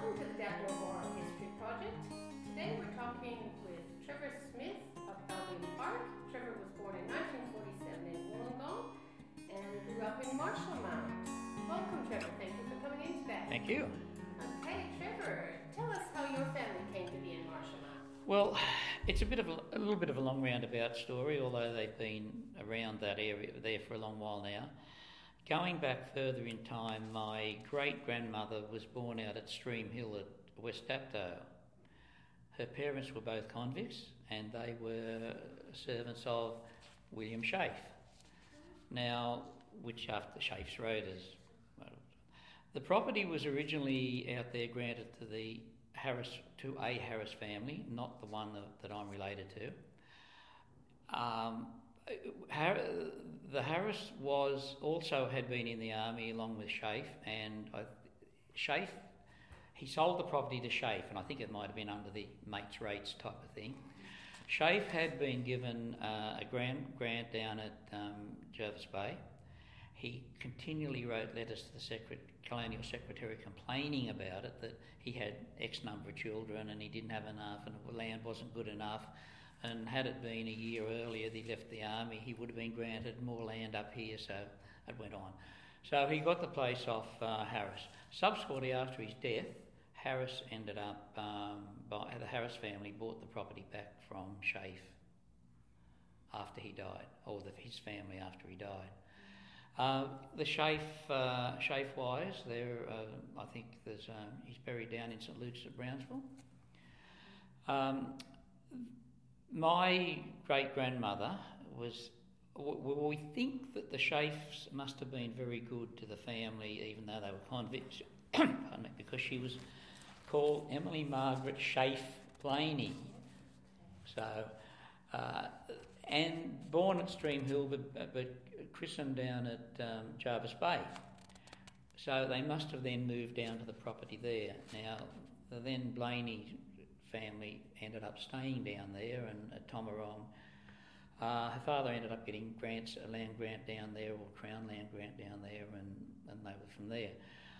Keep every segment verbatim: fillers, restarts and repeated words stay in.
Welcome to the Dapper Oral History Project. Today we're talking with Trevor Smith of Albion Park. Trevor was born in nineteen forty-seven in Wollongong and grew up in Marshallmount. Welcome, Trevor. Thank you for coming in today. Thank you. Okay, Trevor, tell us how your family came to be in Marshallmount. Well, it's a bit of a, a little bit of a long roundabout story, although they've been around that area there for a long while now. Going back further in time, my great-grandmother was born out at Stream Hill at West Dapto. Her parents were both convicts and they were servants of William Sheaffe. Now, which after Shafe's Road is... Well, the property was originally out there granted to the Harris, to a Harris family, not the one that, that I'm related to. Um, Har- the Harris was also had been in the army along with Sheaffe, and I, Sheaffe, he sold the property to Sheaffe, and I think it might have been under the mates' rates type of thing. Sheaffe had been given uh, a grant grant down at um, Jervis Bay. He continually wrote letters to the Secret- Colonial Secretary complaining about it, that he had X number of children and he didn't have enough and the land wasn't good enough. And had it been a year earlier that he left the army, he would have been granted more land up here, so it went on. So he got the place off uh, Harris. Subsequently, after his death, Harris ended up, um, by, the Harris family bought the property back from Sheaffe after he died, or the, his family after he died. Uh, the Sheaffe, uh, Sheaffe wise, there, uh, I think there's, um, he's buried down in St Luke's at Brownsville. Um, My great-grandmother was, well, we think that the Sheaffes must have been very good to the family, even though they were convicts, because she was called Emily Margaret Sheaffe Blaney. So, uh, and born at Stream Hill, but, but christened down at um, Jervis Bay. So they must have then moved down to the property there. Now, the then Blaney family ended up staying down there and at Tomarong. Uh, her father ended up getting grants, a land grant down there, or Crown land grant down there, and, and they were from there.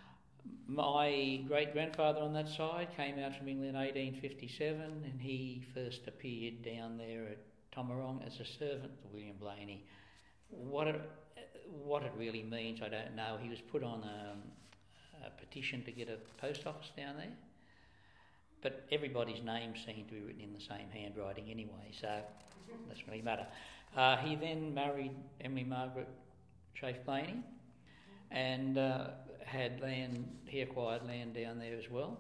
My great-grandfather on that side came out from England in eighteen fifty-seven, and he first appeared down there at Tomarong as a servant to William Blaney. What it, what it really means, I don't know. He was put on a, a petition to get a post office down there. But everybody's names seem to be written in the same handwriting anyway, so it doesn't really matter. Uh, he then married Emily Margaret Sheaffe Blaney and uh, had land, he acquired land down there as well.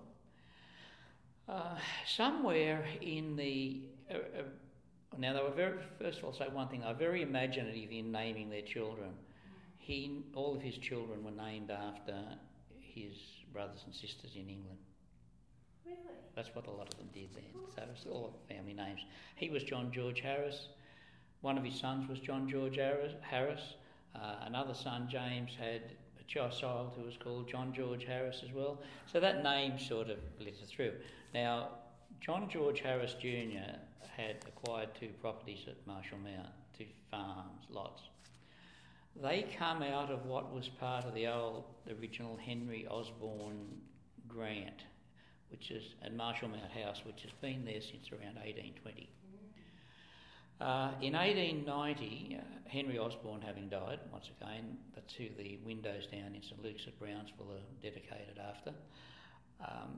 Uh, somewhere in the... Uh, uh, now, they were very, first of all, say one thing, they were very imaginative in naming their children. He, all of his children were named after his brothers and sisters in England. Really? That's what a lot of them did then. So it's all family names. He was John George Harris. One of his sons was John George Harris. Uh, another son, James, had a child who was called John George Harris as well. So that name sort of littered through. Now, John George Harris Junior had acquired two properties at Marshallmount, two farms, lots. They come out of what was part of the old original Henry Osborne grant, which is at Marshallmount House, which has been there since around eighteen twenty. Uh, in eighteen ninety, uh, Henry Osborne having died, once again, that's who the windows down in St Luke's at Brownsville are dedicated after. Um,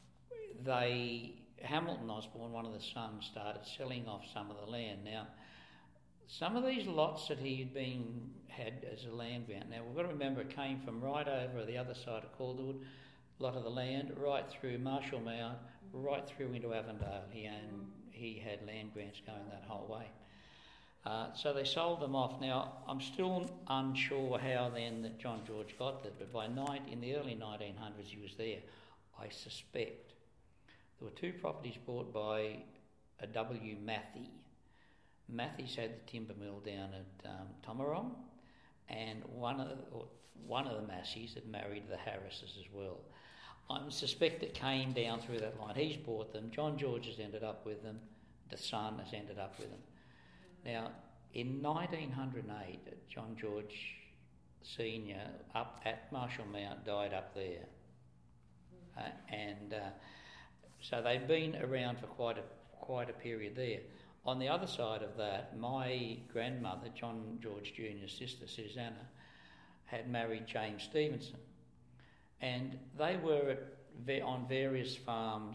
they, Hamilton Osborne, one of the sons, started selling off some of the land. Now, some of these lots that he had been had as a land grant, now we've got to remember it came from right over the other side of Calderwood, a lot of the land, right through Marshallmount, right through into Avondale. He owned, he had land grants going that whole way. Uh, so they sold them off. Now, I'm still unsure how then that John George got that, but by night, in the early nineteen hundreds he was there. I suspect there were two properties bought by a W. Matthey. Mattheys had the timber mill down at um, Tomarong, and one of the, or one of the Mattheys had married the Harrises as well. I suspect it came down through that line. He's bought them. John George has ended up with them. The son has ended up with them. Now, in nineteen oh eight, John George Senior up at Marshallmount died up there. uh, and uh, so they've been around for quite a quite a period there. On the other side of that, my grandmother, John George Junior's sister, Susanna, had married James Stevenson, and they were at, ve- on various farms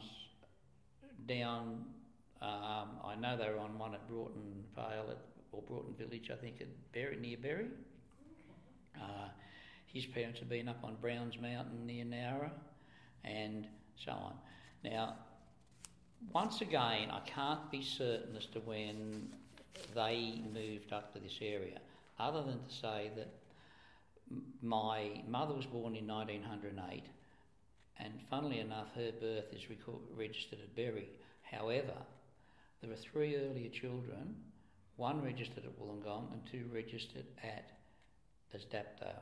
down. Um, I know they were on one at Broughton Vale at, or Broughton Village, I think, at Berry, near Berry. Okay. Uh, his parents had been up on Browns Mountain near Nowra, and so on. Now, once again, I can't be certain as to when they moved up to this area, other than to say that m- my mother was born in nineteen oh eight, and funnily enough, her birth is record- registered at Berry. However, there were three earlier children, one registered at Wollongong and two registered at as Dapdale.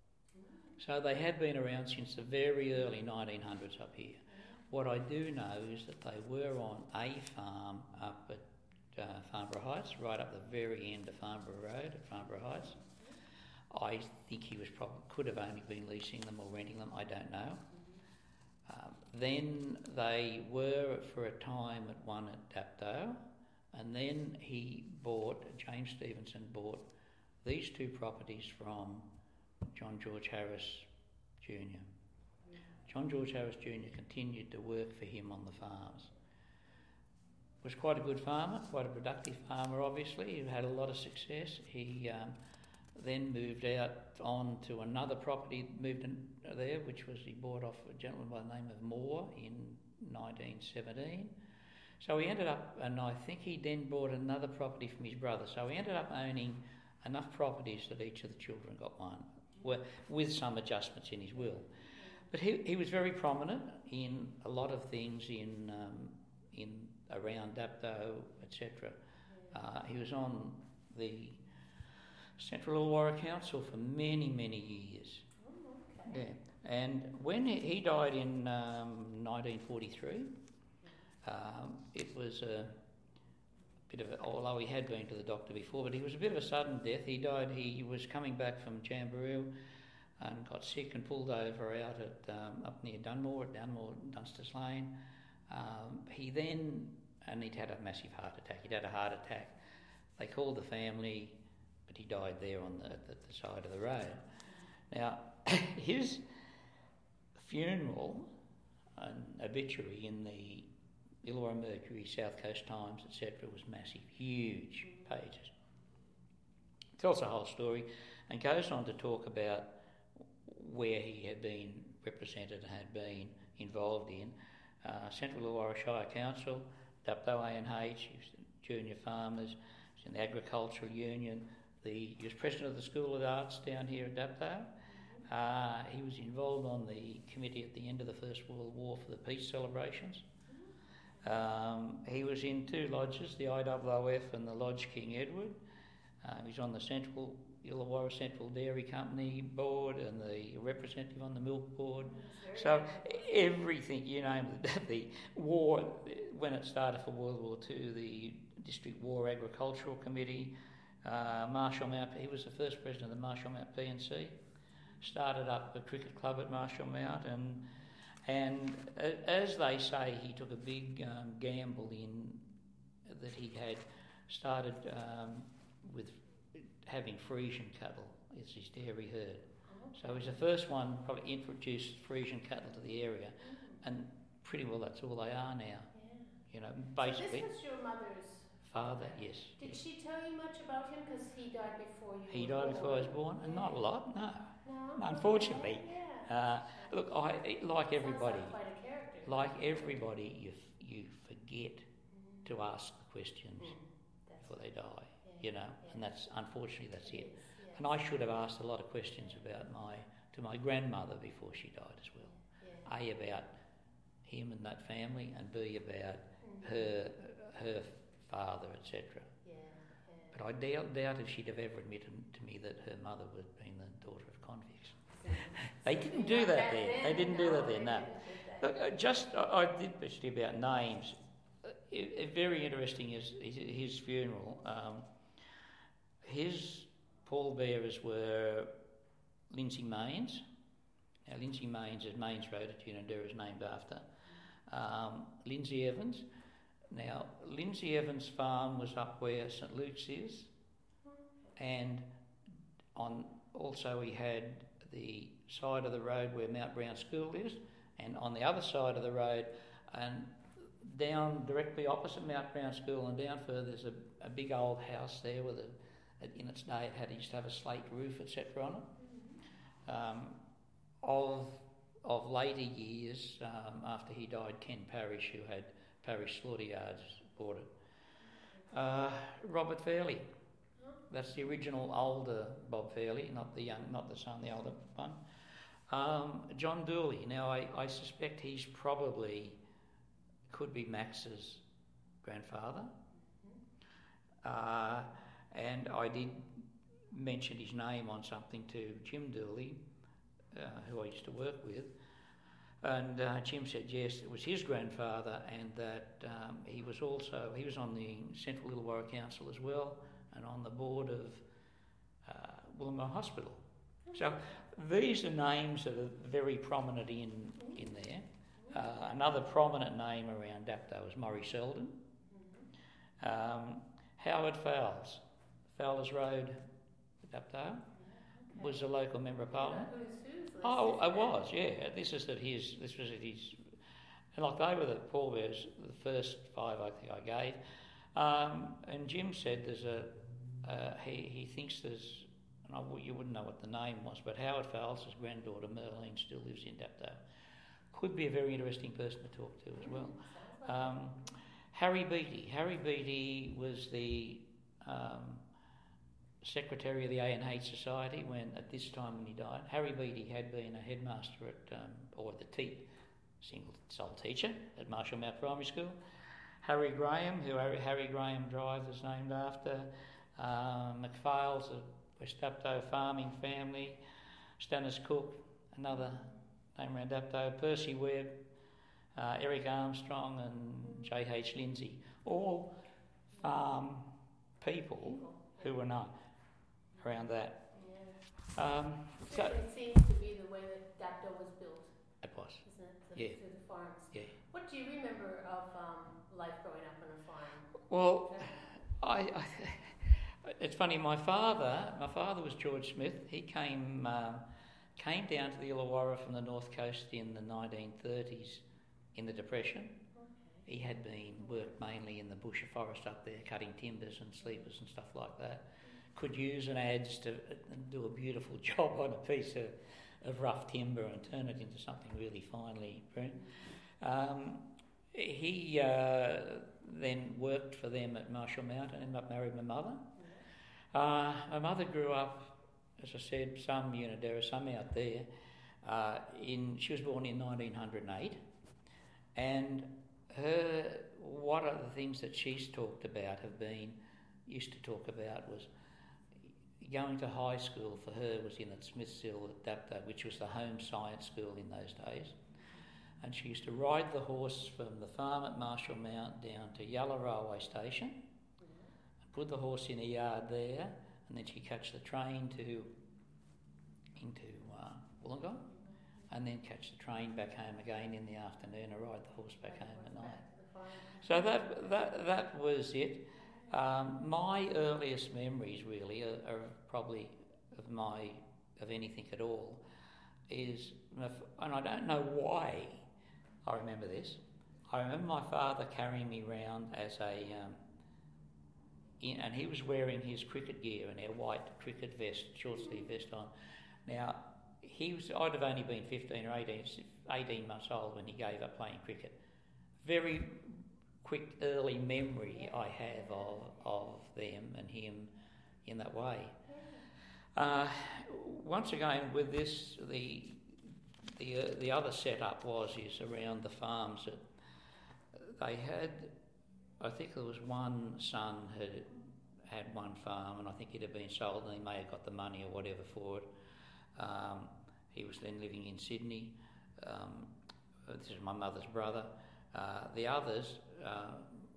So they had been around since the very early nineteen hundreds up here. What I do know is that they were on a farm up at uh, Farnborough Heights, right up the very end of Farnborough Road at Farnborough Heights. I think he was probably could have only been leasing them or renting them. I don't know. Um, then they were for a time at one at Dapdale, and then he bought, James Stevenson bought these two properties from John George Harris Junior John George Harris Junior continued to work for him on the farms. Was quite a good farmer, quite a productive farmer obviously. He had a lot of success. He um, then moved out on to another property, moved in there, which was he bought off a gentleman by the name of Moore in nineteen seventeen. So he ended up, and I think he then bought another property from his brother. So he ended up owning enough properties that each of the children got one, with some adjustments in his will. But he he was very prominent in a lot of things in um, in around Dapdale, et cetera. Uh, he was on the Central Illawarra Council for many, many years. Oh, okay. Yeah, and when he, he died in um, nineteen forty-three, um, it was a bit of a, although he had been to the doctor before, but he was a bit of a sudden death. He died. He was coming back from Jamboree and got sick and pulled over out at um, up near Dunmore, at Dunmore, Dunsters Lane. Um, he then, and he'd had a massive heart attack. He'd had a heart attack. They called the family, but he died there on the, the, the side of the road. Now, his funeral and obituary in the Illawarra Mercury, South Coast Times, et cetera, was massive, huge pages. Tells the whole story and goes on to talk about where he had been represented and had been involved in. Uh, Central Illawarra Shire Council, Dapdale A N H, he was junior farmers, he was in the Agricultural Union, the, he was president of the School of Arts down here at Dapdale. Uh, he was involved on the committee at the end of the First World War for the peace celebrations. Um, he was in two lodges, the I W O F and the Lodge King Edward. Uh, he was on the Central Illawarra Central Dairy Company board and the representative on the milk board. So everything, you know, the war, when it started for World War Two, the District War Agricultural Committee, uh, Marshall Mount, he was the first president of the Marshall Mount P and C, started up a cricket club at Marshall Mount, and and as they say, he took a big um, gamble in that he had started um, with having Friesian cattle as his dairy herd. So he's the first one probably introduced Friesian cattle to the area, and pretty well that's all they are now. Yeah. You know, So basically. this was your mother's father, yes. Did yes. she tell you much about him? Because he died before you He were died born. before I was born, and not a lot, no. No? Unfortunately. Yeah. Uh, look, I like everybody. Sounds like quite a character. Like everybody, you f- you forget Mm. to ask the questions Mm. That's before they die. Yeah. You know, Yeah. and that's unfortunately that's It it. is, yeah. And I should have asked a lot of questions about my to my grandmother before she died as well. Yeah. A about him and that family, and B about Mm. her her father, et cetera. Yeah. Yeah. But I doubt, doubt if she'd have ever admitted to me that her mother was being the daughter of convicts. They didn't do that there. They didn't do that there. No. Look, uh, just I, I did mention about names. Uh, it, it, very interesting is his, his funeral. Um, his pallbearers were Lindsay Mains, Now, Lindsay Mains is Mains Road at Unanderra is named after. Um, Lindsay Evans. Now, Lindsay Evans' farm was up where St Luke's is, and on also he had the side of the road where Mount Brown School is, and on the other side of the road, and down directly opposite Mount Brown School and down further, there's a, a big old house there with a, in its day it had it used to have a slate roof, et cetera on it. Um, of of later years, um, after he died, Ken Parrish, who had Parish Slaughter Yards, bought it. Uh, Robert Fairley. That's the original older Bob Fairley, not the young, not the son, the older one. Um, John Dooley. Now, I, I suspect he's probably could be Max's grandfather. Uh, and I did mention his name on something to Jim Dooley, uh, who I used to work with. And uh, Jim said yes, it was his grandfather, and that um, he was also he was on the Central Illawarra Council as well, and on the board of uh, Wollongong Hospital. So these are names that are very prominent in in there. Uh, another prominent name around Dapto is Maury Selden. Um, Howard Fowles, Fowlers Road, Dapto, was a local member of Parliament. Oh, I was, yeah. This is at his. This was at his. And like they were the pallbearers, the first five I think I gave. Um, and Jim said there's a. Uh, he he thinks there's. And I, you wouldn't know what the name was, but Howard Fowles' granddaughter Merlene still lives in Dapto. Could be a very interesting person to talk to as well. Um, Harry Beattie. Harry Beattie was the. Um, Secretary of the A N H Society when, at this time when he died. Harry Beattie had been a headmaster at, um, or the te- single sole teacher at Marshall Mount Primary School. Harry Graham, who Harry, Harry Graham Drive is named after. Um, McPhail's a West Dapto farming family. Stannis Cook, another name around Dapto. Percy Webb, uh, Eric Armstrong and J H Lindsay. All farm people who were known around that. Yeah. Um, so it seems to be the way that Dapto was built. It was. Isn't it? The, Yeah. Through the farms. Yeah. What do you remember of um, life growing up on a farm? Well, I, I it's funny. My father, my father was George Smith. He came um, came down to the Illawarra from the north coast in the nineteen thirties in the Depression. Okay. He had been worked mainly in the bush of forest up there, cutting timbers and sleepers and stuff like that. Could use an adze to do a beautiful job on a piece of, of rough timber and turn it into something really finely pruned. Um, he uh, then worked for them at Marshall Mount and ended up marrying my mother. Uh, my mother grew up, as I said, some Unanderra, some out there. Uh, in she was born in nineteen oh eight, and her one of the things that she's talked about have been used to talk about was going to high school for her was in at Smithshill at Dapto, which was the home science school in those days. And she used to ride the horse from the farm at Marshall Mount down to Yalla Railway Station, and put the horse in a yard there, and then she'd catch the train to into uh, Wollongong, and then catch the train back home again in the afternoon and ride the horse back home at night. So that that that was it. Um, my earliest memories really are, are probably of my of anything at all is, and I don't know why I remember this. I remember my father carrying me round as a, um, in, and he was wearing his cricket gear and our white cricket vest, short sleeve vest on. Now he was, I'd have only been fifteen or eighteen, eighteen months old when he gave up playing cricket. Very quick early memory I have of of them and him in that way. Uh, once again, with this, the the uh, the other setup was is around the farms that they had. I think there was one son had had one farm, and I think it had been sold, and he may have got the money or whatever for it. Um, he was then living in Sydney. Um, this is my mother's brother. Uh, the others, uh,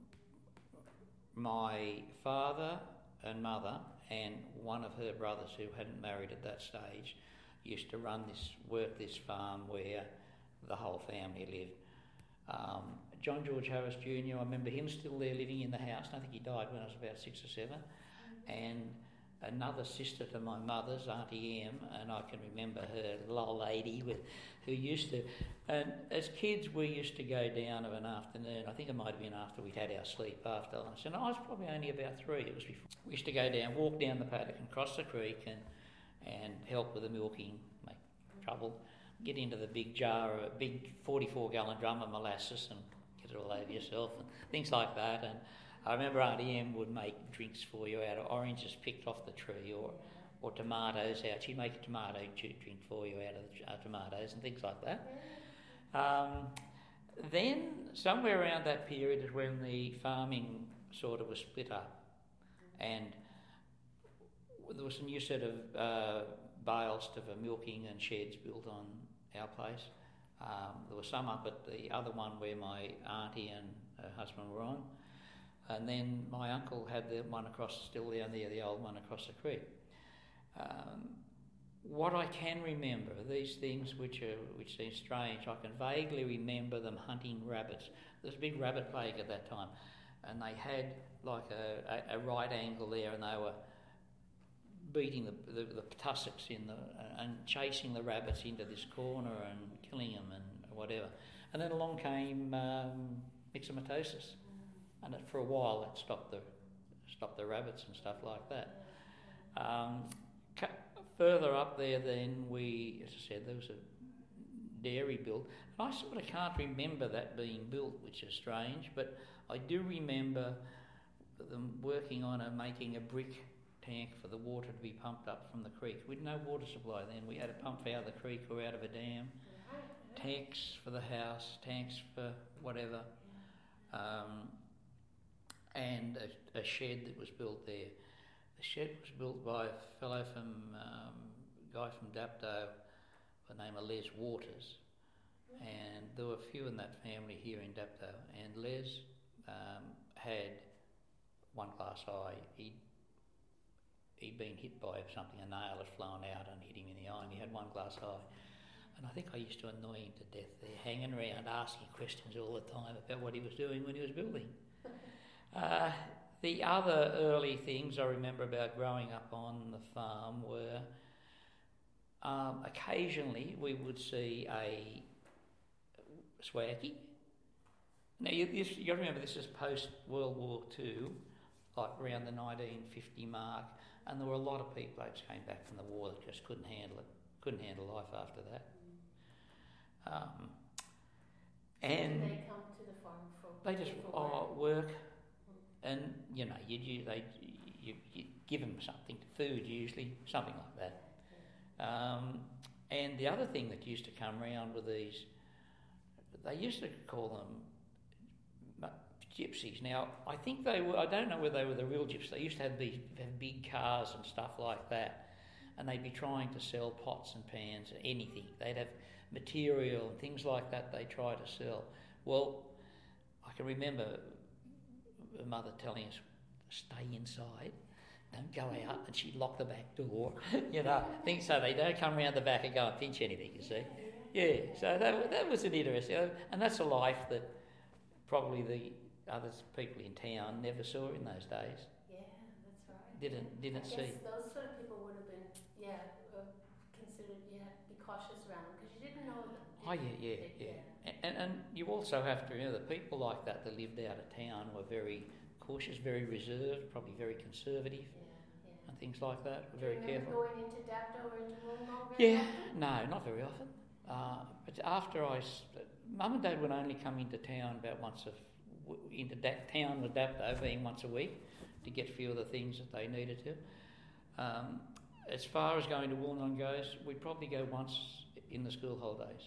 my father and mother and one of her brothers who hadn't married at that stage, used to run this, work this farm where the whole family lived. Um, John George Harris Junior, I remember him still there living in the house. I think he died when I was about six or seven. And another sister to my mother's, Auntie Em, and I can remember her, the old lady with, who used to, and as kids we used to go down of an afternoon, I think it might have been after we'd had our sleep after lunch, and I was probably only about three, it was before. We used to go down, walk down the paddock and cross the creek and, and help with the milking, make trouble, get into the big jar, a big forty-four gallon drum of molasses and get it all over yourself and things like that. And I remember Auntie Em would make drinks for you out of oranges picked off the tree or, or tomatoes out. She'd make a tomato drink for you out of the, uh, tomatoes and things like that. Um, then, somewhere around that period is when the farming sort of was split up, and there was a new set of uh, bales for milking and sheds built on our place. Um, there was some up at the other one where my auntie and her husband were on. And then my uncle had the one across, still down there, the old one across the creek. Um, what I can remember, these things which are which seem strange, I can vaguely remember them hunting rabbits. There was a big rabbit plague at that time, and they had like a, a, a right angle there, and they were beating the, the, the tussocks in the and chasing the rabbits into this corner and killing them and whatever. And then along came um, myxomatosis. And it, for a while, it stopped the stopped the rabbits and stuff like that. Um, ca- further up there, then we, as I said, there was a dairy built. And I sort of can't remember that being built, which is strange. But I do remember them working on a making a brick tank for the water to be pumped up from the creek. We had no water supply then. We had to pump out of the creek or out of a dam. Tanks for the house, tanks for whatever. Um, and a, a shed that was built there. The shed was built by a fellow from, um, guy from Dapto by the name of Les Waters, and there were a few in that family here in Dapto, and Les um, had one glass eye. He'd, he'd been hit by something, a nail had flown out and hit him in the eye, and he had one glass eye. And I think I used to annoy him to death there, hanging around asking questions all the time about what he was doing when he was building. Uh, the other early things I remember about growing up on the farm were um, occasionally we would see a swaggy. Now you, you got to remember this is post World War Two, like around the nineteen fifty mark, and there were a lot of people that came back from the war that just couldn't handle it, couldn't handle life after that. Um, and Did they come to the farm for they just for oh, work. And, you know, you, you, they, you, you give them something, food usually, something like that. Um, and the other thing that used to come around with these, they used to call them gypsies. Now, I think they were, I don't know whether they were the real gypsies. They used to have, these, have big cars and stuff like that. And they'd be trying to sell pots and pans, anything. They'd have material and things like that they try to sell. Well, I can remember her mother telling us, stay inside, don't go out, and she'd lock the back door, you know, things so they don't come around the back and go and pinch anything, you see. Yeah, so that, that was an interesting, and that's a life that probably the other people in town never saw in those days. Yeah, that's right. Didn't didn't I see. guess those sort of people would have been, yeah, uh, considered, you had to be cautious around them because you didn't know them. Oh yeah, yeah, yeah. yeah. And, and you also have to remember that people like that that lived out of town were very cautious, very reserved, probably very conservative, yeah, yeah. and things like that. Were very Do you remember careful. going into Dapto or into Wollongong? Yeah, no, not very often. Uh, but after I, Mum and Dad would only come into town about once a, into that town with Dapto being once a week to get a few of the things that they needed to. Um, as far as going to Wollongong goes, we'd probably go once in the school holidays.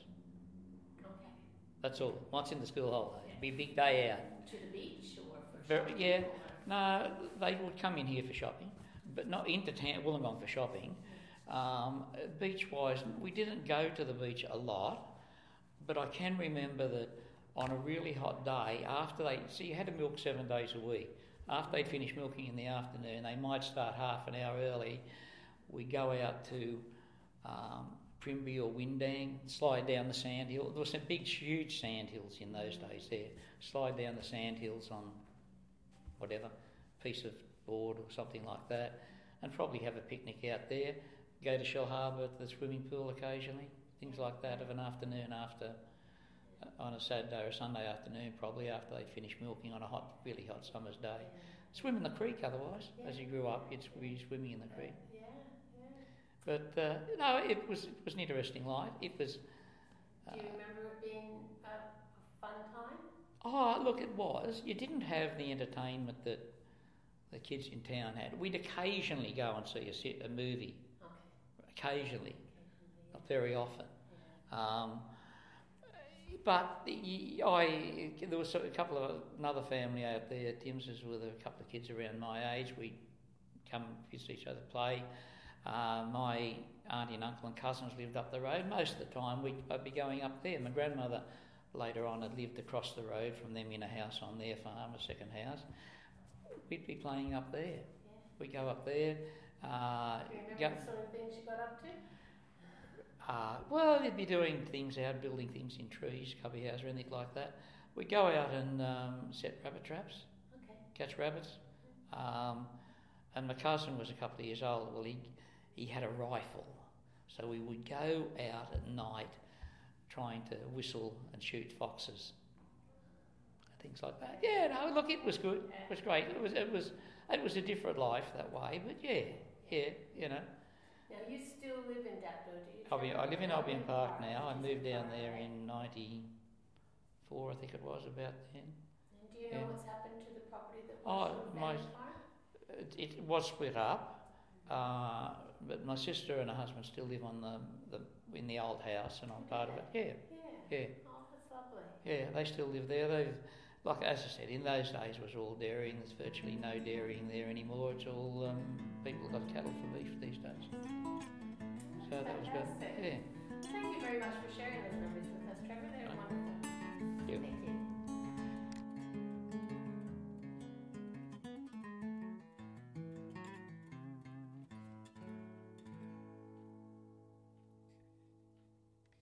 That's all. Once in the school holidays. It'd be a big day out. To the beach or for Very, shopping? yeah. No, they would come in here for shopping, but not into town, Wollongong for shopping. Um, beach-wise, we didn't go to the beach a lot, but I can remember that on a really hot day, after they... So you had to milk seven days a week. After they'd finished milking in the afternoon, they might start half an hour early. We'd go out to um, Primby or Windang, slide down the sand hill. There were some big, huge sand hills in those days there. Slide down the sand hills on whatever, piece of board or something like that, and probably have a picnic out there. Go to Shell Harbour to the swimming pool occasionally, things like that of an afternoon after, uh, on a Saturday or Sunday afternoon, probably after they finish milking on a hot, really hot summer's day. Swim in the creek otherwise. Yeah. As you grew up, you'd be swimming in the creek. Yeah, yeah. But uh, no, it was it was an interesting life. It was. Uh, Do you remember it being a, a fun time? Oh, look, it was. You didn't have the entertainment that the kids in town had. We'd occasionally go and see a, se- a movie. Okay. Occasionally, Occasionally. not very often. Yeah. Um, But the, I, there was a couple of another family out there, Tims's, with a couple of kids around my age. We'd come visit each other, play. Uh, my auntie and uncle and cousins lived up the road. Most of the time we'd, I'd be going up there. My grandmother later on had lived across the road from them in a house on their farm, a second house. We'd be playing up there. Yeah. We'd go up there. Uh, Do you remember go, the sort of things you got up to? Uh, well, they'd be doing things out, building things in trees, cubby house or anything like that. We'd go out and um, set rabbit traps, Okay. catch rabbits. Um, and my cousin was a couple of years old. Well, he, he had a rifle. So we would go out at night trying to whistle and shoot foxes. Things like that. Yeah, no, look, it was good. It was great. It was, it was, it was a different life that way, but yeah, yeah, you know. Now, you still live in Dapto, do you? Albion, I live in Albion Park now. I moved down there in ninety-four, I think it was, about then. And do you know Yeah. what's happened to the property that Oh, was your my- family farm? It, it was split up, uh, but my sister and her husband still live on the, the in the old house, and I'm part of it. Yeah, Yeah. yeah, Oh, that's lovely. yeah. They still live there. They've, like as I said, in those days it was all dairying. There's virtually no dairying there anymore. It's all um, people got cattle for beef these days. So that was good. Fantastic. Yeah.